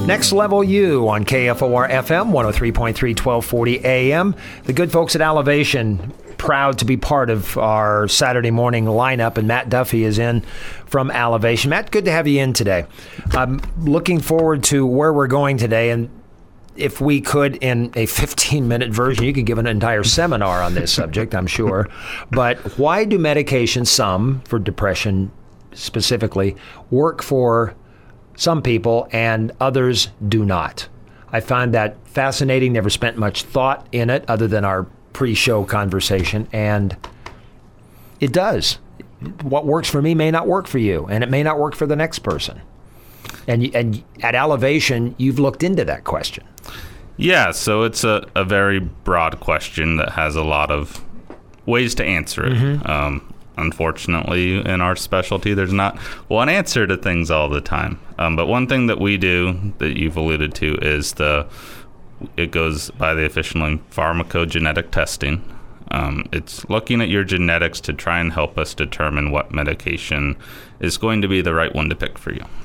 Next Level U on KFOR FM, 103.3, 1240 AM. The good folks at Elevation, proud to be part of our Saturday morning lineup, and Matt Duffy is in from Elevation. Matt, good to have you in today. I'm looking forward to where we're going today, and if we could, in a 15-minute version, you could give an entire seminar on this subject, I'm sure. But why do medications, some for depression specifically, work for some people and others do not? I find that fascinating. Never spent much thought in it other than our pre-show conversation, and it does. What works for me may not work for you, and it may not work for the next person. And at Elevation, you've looked into that question. Yeah, so it's a very broad question that has a lot of ways to answer it. Mm-hmm. Unfortunately, in our specialty, there's not one answer to things all the time. But one thing that we do that you've alluded to is it goes by the official name pharmacogenetic testing. It's looking at your genetics to try and help us determine what medication is going to be the right one to pick for you.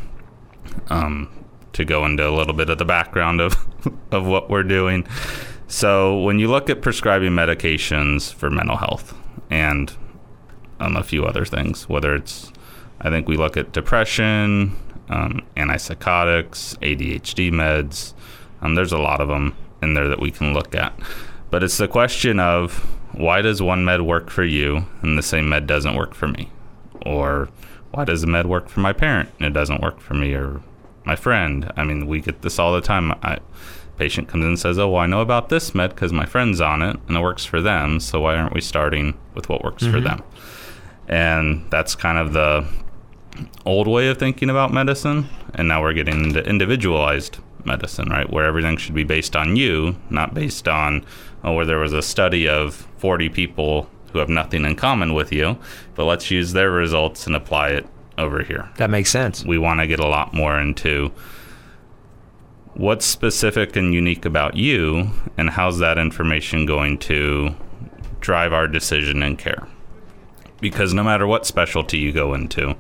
To go into a little bit of the background of what we're doing. So when you look at prescribing medications for mental health and a few other things, whether it's, I think we look at depression, antipsychotics, ADHD meds. There's a lot of them in there that we can look at. But it's the question of, why does one med work for you and the same med doesn't work for me? Or why does the med work for my parent and it doesn't work for me, or my friend? I mean, we get this all the time. Patient comes in and says, oh, well, I know about this med because my friend's on it and it works for them, so why aren't we starting with what works for them? And that's kind of the old way of thinking about medicine, and now we're getting into individualized medicine, right, where everything should be based on you, not based on, where there was a study of 40 people who have nothing in common with you, but let's use their results and apply it over here. That makes sense. We want to get a lot more into what's specific and unique about you, and how's that information going to drive our decision and care. Because no matter what specialty you go into,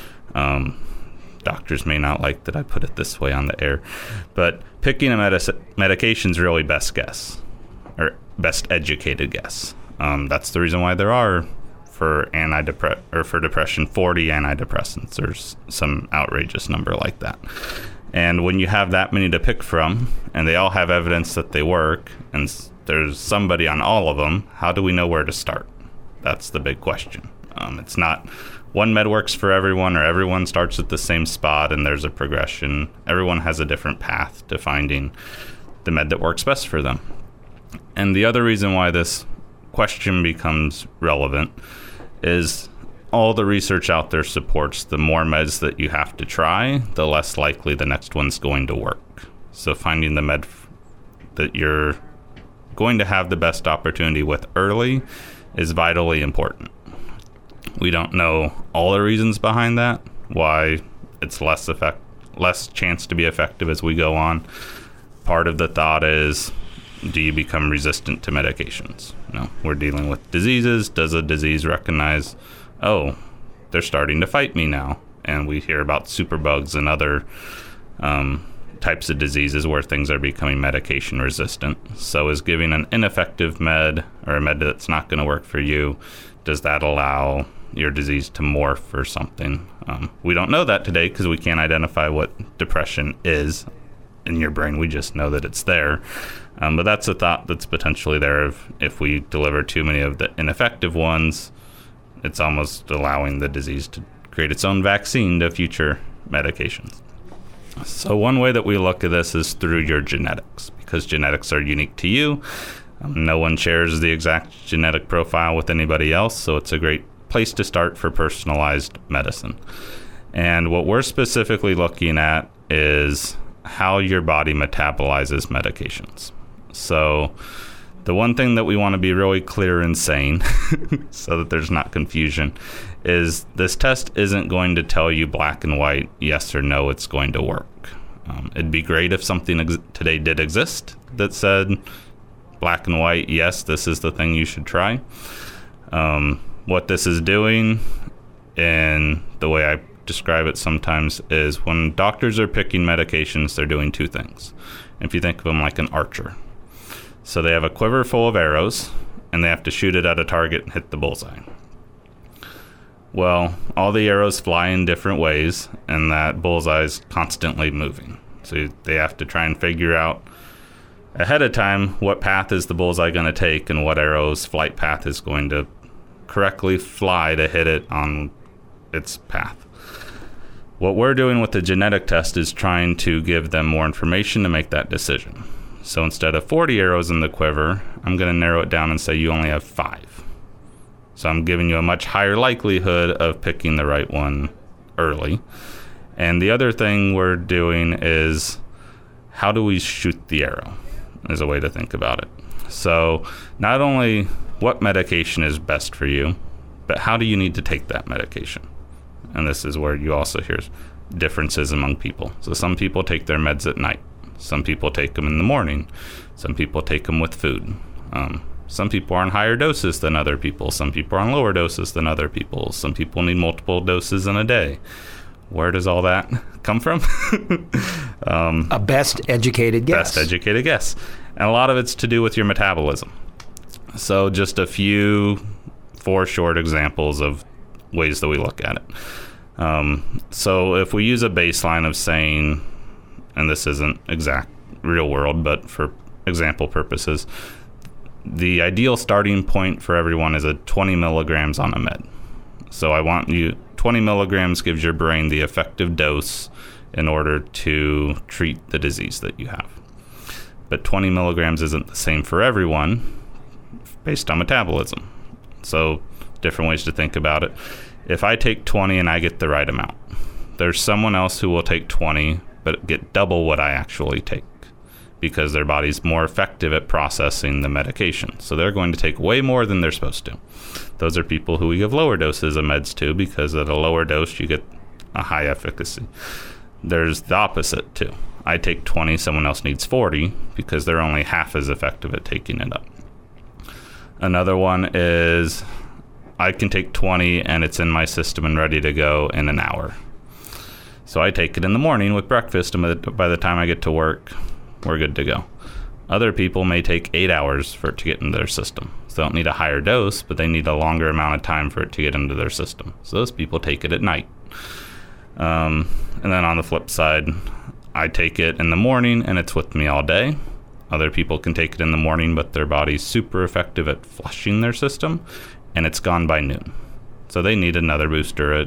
doctors may not like that I put it this way on the air, but picking a medication is really best guess, or best educated guess. That's the reason why there are, for depression, 40 antidepressants, or some outrageous number like that. And when you have that many to pick from, and they all have evidence that they work, and there's somebody on all of them, how do we know where to start? That's the big question. It's not one med works for everyone, or everyone starts at the same spot and there's a progression. Everyone has a different path to finding the med that works best for them. And the other reason why this question becomes relevant is all the research out there supports the more meds that you have to try, the less likely the next one's going to work. So finding the med that you're going to have the best opportunity with early is vitally important. We don't know all the reasons behind that, why it's less chance to be effective as we go on. Part of the thought is, do you become resistant to medications? We're dealing with diseases. Does a disease recognize, oh, they're starting to fight me now? And we hear about superbugs and other types of diseases where things are becoming medication resistant. So is giving an ineffective med, or a med that's not going to work for you, does that allow your disease to morph or something? We don't know that today because we can't identify what depression is in your brain. We just know that it's there. But that's a thought that's potentially there. If we deliver too many of the ineffective ones, it's almost allowing the disease to create its own vaccine to future medications. So one way that we look at this is through your genetics, because genetics are unique to you. No one shares the exact genetic profile with anybody else, so it's a great place to start for personalized medicine. And what we're specifically looking at is how your body metabolizes medications. So the one thing that we want to be really clear in saying, so that there's not confusion, is this test isn't going to tell you black and white, yes or no, it's going to work. It'd be great if something today did exist that said black and white, yes, this is the thing you should try. What this is doing, in the way I describe it sometimes is when doctors are picking medications, they're doing two things. If you think of them like an archer. So they have a quiver full of arrows, and they have to shoot it at a target and hit the bullseye. Well, all the arrows fly in different ways, and that bullseye's constantly moving. So they have to try and figure out ahead of time what path is the bullseye going to take and what arrow's flight path is going to correctly fly to hit it on its path. What we're doing with the genetic test is trying to give them more information to make that decision. So instead of 40 arrows in the quiver, I'm going to narrow it down and say you only have 5. So I'm giving you a much higher likelihood of picking the right one early. And the other thing we're doing is, how do we shoot the arrow? Is a way to think about it. So not only what medication is best for you, but how do you need to take that medication? And this is where you also hear differences among people. So some people take their meds at night. Some people take them in the morning. Some people take them with food. Some people are on higher doses than other people. Some people are on lower doses than other people. Some people need multiple doses in a day. Where does all that come from? A best educated guess. Best educated guess. And a lot of it's to do with your metabolism. So just a few 4 short examples of ways that we look at it. So if we use a baseline of saying, and this isn't exact real world, but for example purposes, the ideal starting point for everyone is a 20 milligrams on a med. So I want you, 20 milligrams gives your brain the effective dose in order to treat the disease that you have. But 20 milligrams isn't the same for everyone based on metabolism. So different ways to think about it. If I take 20 and I get the right amount, there's someone else who will take 20 but get double what I actually take because their body's more effective at processing the medication. So they're going to take way more than they're supposed to. Those are people who we give lower doses of meds to because at a lower dose you get a high efficacy. There's the opposite too. I take 20, someone else needs 40 because they're only half as effective at taking it up. Another one is I can take 20 and it's in my system and ready to go in an hour. So I take it in the morning with breakfast, and by the time I get to work, we're good to go. Other people may take 8 hours for it to get into their system. So they don't need a higher dose, but they need a longer amount of time for it to get into their system. So those people take it at night. And then on the flip side, I take it in the morning and it's with me all day. Other people can take it in the morning, but their body's super effective at flushing their system, and it's gone by noon. So they need another booster at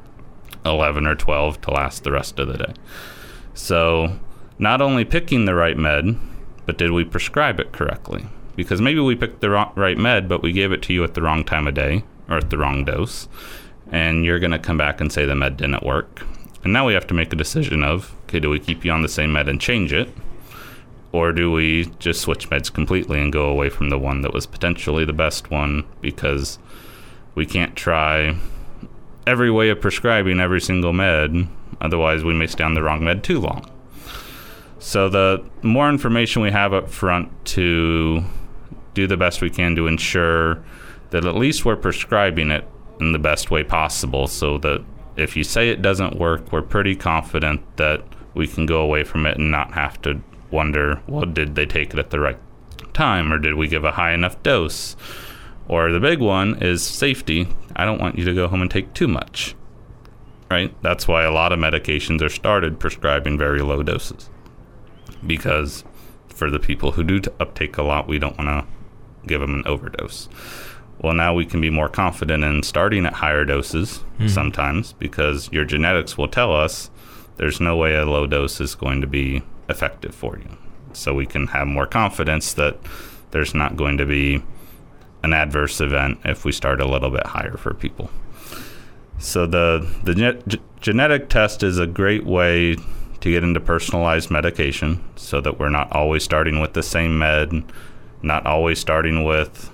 11 or 12 to last the rest of the day. So not only picking the right med, but did we prescribe it correctly? Because maybe we picked the right med, but we gave it to you at the wrong time of day or at the wrong dose, and you're going to come back and say the med didn't work. And now we have to make a decision of, okay, do we keep you on the same med and change it? Or do we just switch meds completely and go away from the one that was potentially the best one because we can't try every way of prescribing every single med, otherwise we may stay on the wrong med too long. So the more information we have up front to do the best we can to ensure that at least we're prescribing it in the best way possible, so that if you say it doesn't work, we're pretty confident that we can go away from it and not have to wonder, well, did they take it at the right time, or did we give a high enough dose? Or the big one is safety. I don't want you to go home and take too much, right? That's why a lot of medications are started prescribing very low doses, because for the people who do uptake a lot, we don't want to give them an overdose. Well, now we can be more confident in starting at higher doses sometimes, because your genetics will tell us there's no way a low dose is going to be effective for you. So we can have more confidence that there's not going to be an adverse event if we start a little bit higher for people. So the genetic test is a great way to get into personalized medication, so that we're not always starting with the same med, not always starting with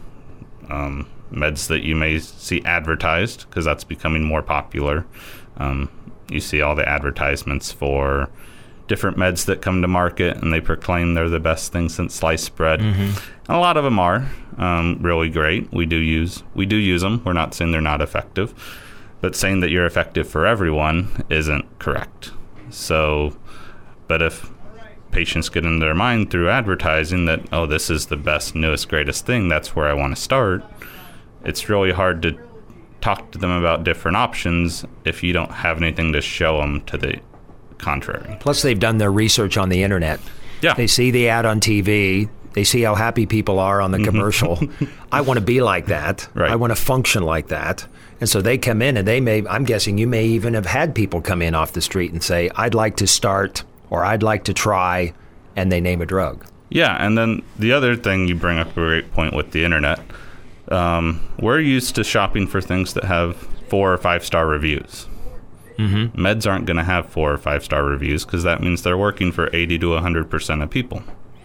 meds that you may see advertised, because that's becoming more popular. You see all the advertisements for different meds that come to market, and they proclaim they're the best thing since sliced bread. And a lot of them are really great. We do use them. We're not saying they're not effective. But saying that you're effective for everyone isn't correct. So, but if patients get in their mind through advertising that, oh, this is the best, newest, greatest thing, that's where I want to start, it's really hard to talk to them about different options if you don't have anything to show them to the contrary. Plus, they've done their research on the internet. Yeah. They see the ad on TV. They see how happy people are on the commercial. I want to be like that. Right. I want to function like that. And so they come in and I'm guessing you may even have had people come in off the street and say, I'd like to start, or I'd like to try, and they name a drug. Yeah, and then the other thing, you bring up a great point with the internet. We're used to shopping for things that have 4 or 5 star reviews. Mm-hmm. Meds aren't going to have 4 or 5 star reviews because that means they're working for 80 to 100% of people.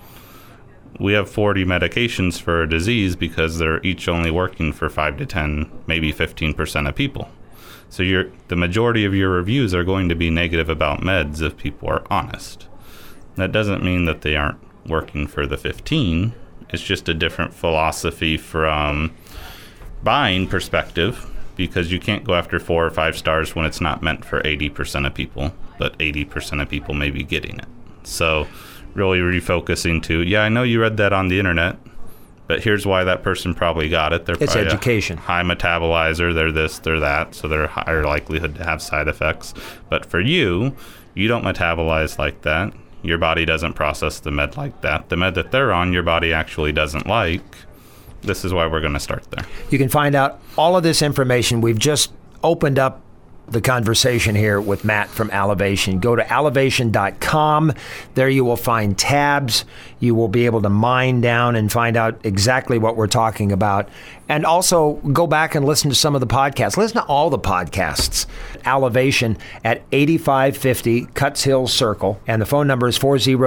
We have 40 medications for a disease because they're each only working for 5 to 10, maybe 15% of people. So the majority of your reviews are going to be negative about meds if people are honest. That doesn't mean that they aren't working for the 15. It's just a different philosophy from buying perspective, because you can't go after 4 or 5 stars when it's not meant for 80% of people, but 80% of people may be getting it. So really refocusing to, yeah, I know you read that on the internet, but here's why that person probably got it. They're It's probably education. a high metabolizer, they're this, they're that, so they're higher likelihood to have side effects. But for you don't metabolize like that. Your body doesn't process the med like that. The med that they're on, your body actually doesn't like. This is why we're going to start there. You can find out all of this information. We've just opened up the conversation here with Matt from Alivation. Go to alivation.com. There you will find tabs. You will be able to mine down and find out exactly what we're talking about. And also go back and listen to some of the podcasts. Listen to all the podcasts. Alivation at 8550 Cuts Hill Circle. And the phone number is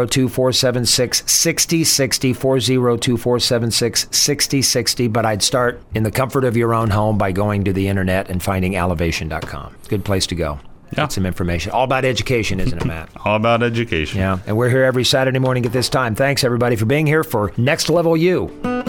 402-476-6060, 402-476-6060. But I'd start in the comfort of your own home by going to the internet and finding alivation.com. It's a good place to go. Yeah. Get some information. All about education, isn't it, Matt? All about education. Yeah. And we're here every Saturday morning at this time. Thanks, everybody, for being here for Next Level You.